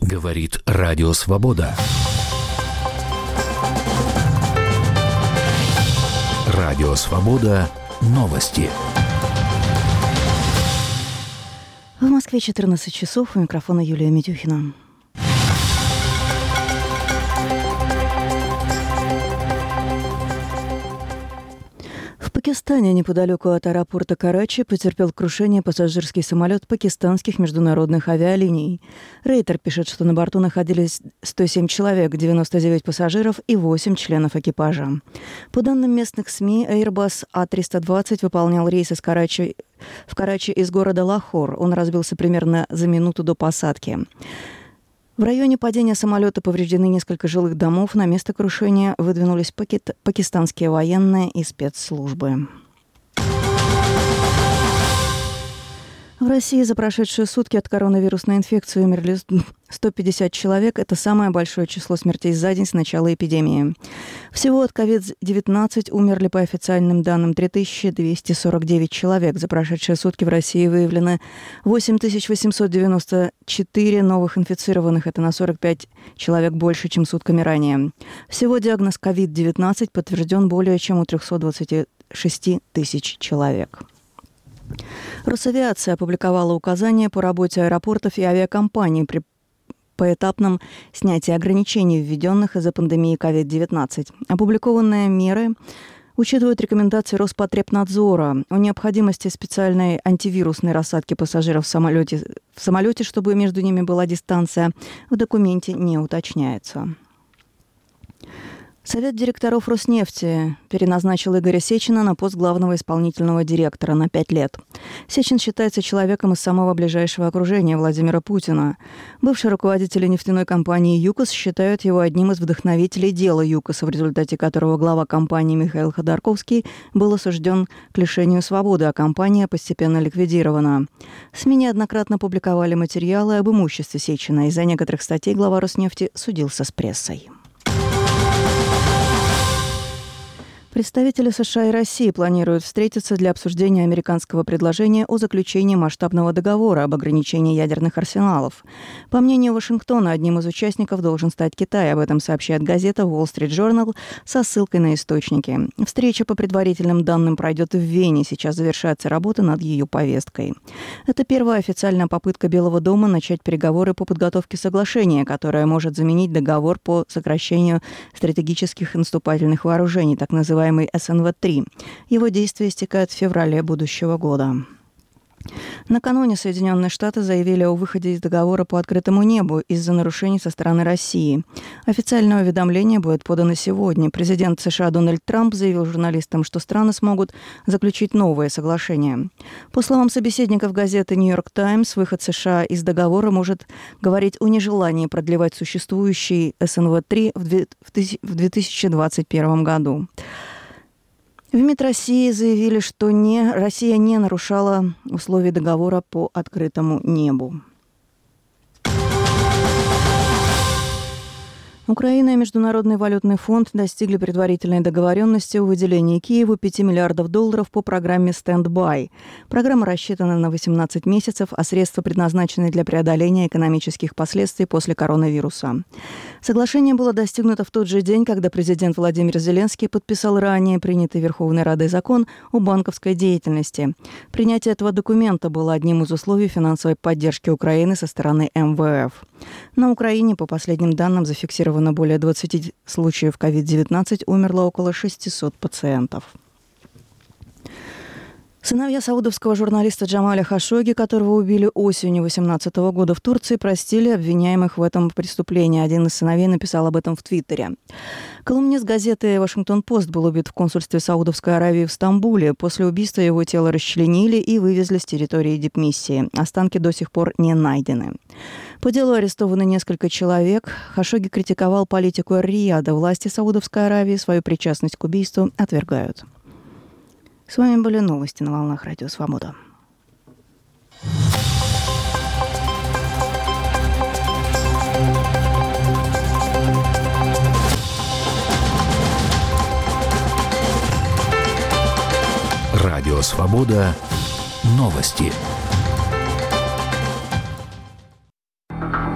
Говорит Радио Свобода. Радио Свобода. Новости. В Москве 14 часов. У микрофона Юлия Медюхина. В Пакистане, неподалеку от аэропорта Карачи, потерпел крушение пассажирский самолет пакистанских международных авиалиний. Рейтер пишет, что на борту находились 107 человек, 99 пассажиров и 8 членов экипажа. По данным местных СМИ, Airbus A320 выполнял рейс в Карачи из города Лахор. Он разбился примерно за минуту до посадки. В районе падения самолета повреждены несколько жилых домов. На место крушения выдвинулись пакистанские военные и спецслужбы. В России за прошедшие сутки от коронавирусной инфекции умерли 150 человек. Это самое большое число смертей за день с начала эпидемии. Всего от COVID-19 умерли по официальным данным 3249 человек. За прошедшие сутки в России выявлено 8894 новых инфицированных. Это на 45 человек больше, чем сутками ранее. Всего диагноз COVID-19 подтвержден более чем у 326 тысяч человек. Росавиация опубликовала указания по работе аэропортов и авиакомпаний при поэтапном снятии ограничений, введенных из-за пандемии COVID-19. Опубликованные меры учитывают рекомендации Роспотребнадзора о необходимости специальной антивирусной рассадки пассажиров в самолете, чтобы между ними была дистанция, в документе не уточняется. Совет директоров Роснефти переназначил Игоря Сечина на пост главного исполнительного директора на 5 лет. Сечин считается человеком из самого ближайшего окружения Владимира Путина. Бывшие руководители нефтяной компании «ЮКОС» считают его одним из вдохновителей дела ЮКОСа, в результате которого глава компании Михаил Ходорковский был осужден к лишению свободы, а компания постепенно ликвидирована. СМИ неоднократно публиковали материалы об имуществе Сечина. Из-за некоторых статей глава Роснефти судился с прессой. Представители США и России планируют встретиться для обсуждения американского предложения о заключении масштабного договора об ограничении ядерных арсеналов. По мнению Вашингтона, одним из участников должен стать Китай. Об этом сообщает газета Wall Street Journal со ссылкой на источники. Встреча, по предварительным данным, пройдет в Вене. Сейчас завершается работа над ее повесткой. Это первая официальная попытка Белого дома начать переговоры по подготовке соглашения, которое может заменить договор по сокращению стратегических и наступательных вооружений, так называемый СНВ-3. Его действия истекают в феврале будущего года. Накануне Соединенные Штаты заявили о выходе из договора по открытому небу из-за нарушений со стороны России. Официальное уведомление будет подано сегодня. Президент США Дональд Трамп заявил журналистам, что страны смогут заключить новые соглашения. По словам собеседников газеты «Нью-Йорк Таймс», выход США из договора может говорить о нежелании продлевать существующий СНВ-3 в 2021 году. В МИД России заявили, что Россия не нарушала условий договора по открытому небу. Украина и Международный валютный фонд достигли предварительной договоренности о выделении Киеву $5 миллиардов по программе «Стенд-бай». Программа рассчитана на 18 месяцев, а средства предназначены для преодоления экономических последствий после коронавируса. Соглашение было достигнуто в тот же день, когда президент Владимир Зеленский подписал ранее принятый Верховной Радой закон о банковской деятельности. Принятие этого документа было одним из условий финансовой поддержки Украины со стороны МВФ. На Украине, по последним данным, зафиксировано более 20 случаев COVID-19, умерло около 600 пациентов. Сыновья саудовского журналиста Джамаля Хашогги, которого убили осенью 2018 года в Турции, простили обвиняемых в этом преступлении. Один из сыновей написал об этом в Твиттере. Колумнист газеты «Вашингтон-Пост» был убит в консульстве Саудовской Аравии в Стамбуле. После убийства его тело расчленили и вывезли с территории дипмиссии. Останки до сих пор не найдены. По делу арестованы несколько человек. Хашогги критиковал политику Эр-Рияда. Власти Саудовской Аравии свою причастность к убийству отвергают. С вами были новости на волнах Радио Свобода. Радио Свобода. Новости.